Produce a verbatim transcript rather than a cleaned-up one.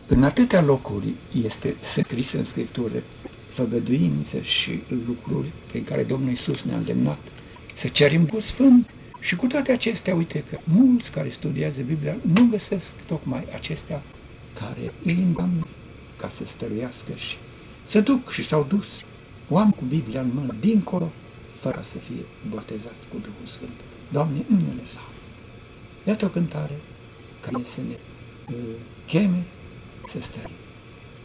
În atâtea locuri este scris în Scriptură făgăduințe și lucruri prin care Domnul Iisus ne-a îndemnat să cerim Duhul Sfânt. Și cu toate acestea, uite că mulți care studiază Biblia nu găsesc tocmai acestea care îi îndeamnă ca să stăruiască și să duc și s-au dus oameni cu Biblia în mână, dincolo, fără să fie botezați cu Duhul Sfânt. Doamne, nu ne lăsa. Iată o cântare care să ne uh, cheme să stărim.